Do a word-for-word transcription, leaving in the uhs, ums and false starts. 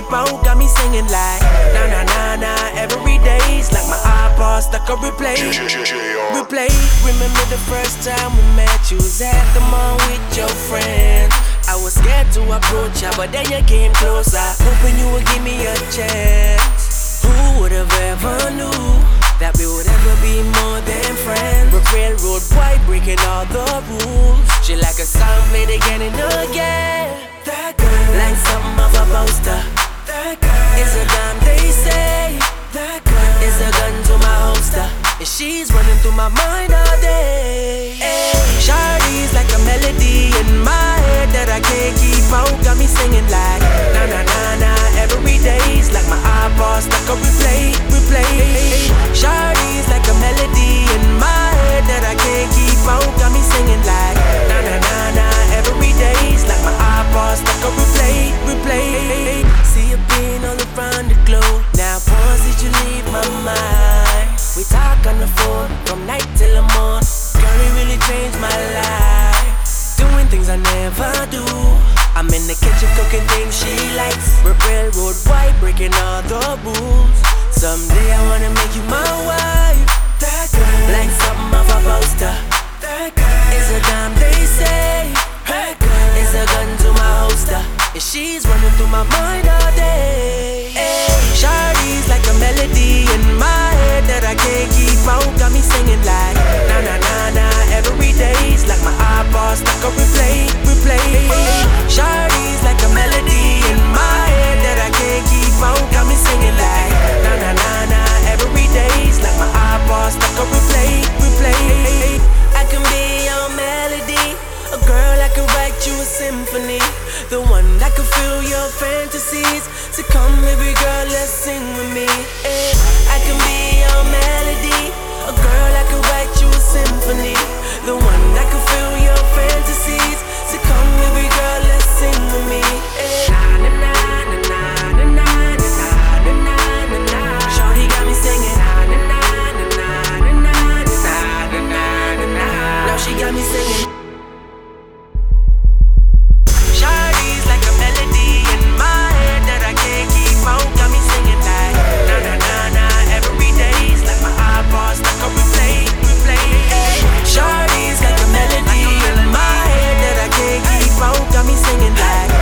keep out, got me singing like na na na na. Every day's like my iPod stuck on replay. Replay. Remember the first time we met? You was at the mall with your friends. I was scared to approach ya, but then you came closer, hoping you would give me a chance. Who would have ever knew that we would ever be more than friends? We're railroad boy breaking all the rules. She like a song played again and again. That girl, like something of a poster. That girl is a gun, they say. That girl is a gun to my holster, and she's running through my mind all day. Hey, Shawty's like a melody in my head that I can't keep out, got me singing like na na na na. Every day's like my iPod stuck on replay, replay. Shawty's like a melody in my head that I can't keep out, got me singing like na na na na. Every day's like my iPod stuck on replay, replay. See you being all around the globe. Now once did you leave my mind? We talk on the phone from night till the morning. Girl, it really changed my life. Doing things I never do. I'm in the kitchen cooking things she likes. We're railroad white, breaking all the rules. Someday I wanna make you my wife. That girl, like something of a poster. That girl is a dime, they say. That girl is a gun to my holster, and she's running through my mind all day. Hey, Shawty's like a melody in my head that I can't keep out, got me singing like na na na na. Every day's like my iPod stuck on replay, replay. Shawty's like a melody in my head that I can't keep out, got me singing like na na na na. Every day's like my iPod stuck on replay, replay. I can be your melody, a girl that can write you a symphony, the one that can fill your fantasies. So come baby girl, let's sing with me. Eh, I can be your melody, a girl that can write you a symphony, the one that can fill your fantasies. So come baby girl, let's sing with me. Eh, na na na na na na na na na na na. Shawty got me singing na na na na na na na na na na na. Now she got me singing. Shawty's like a melody in my head that I can't keep out, got me singing like na na na na. Every day's like my iPod stuck on replay, replay. Shawty's like a melody in my head that I can't keep out, got me singing like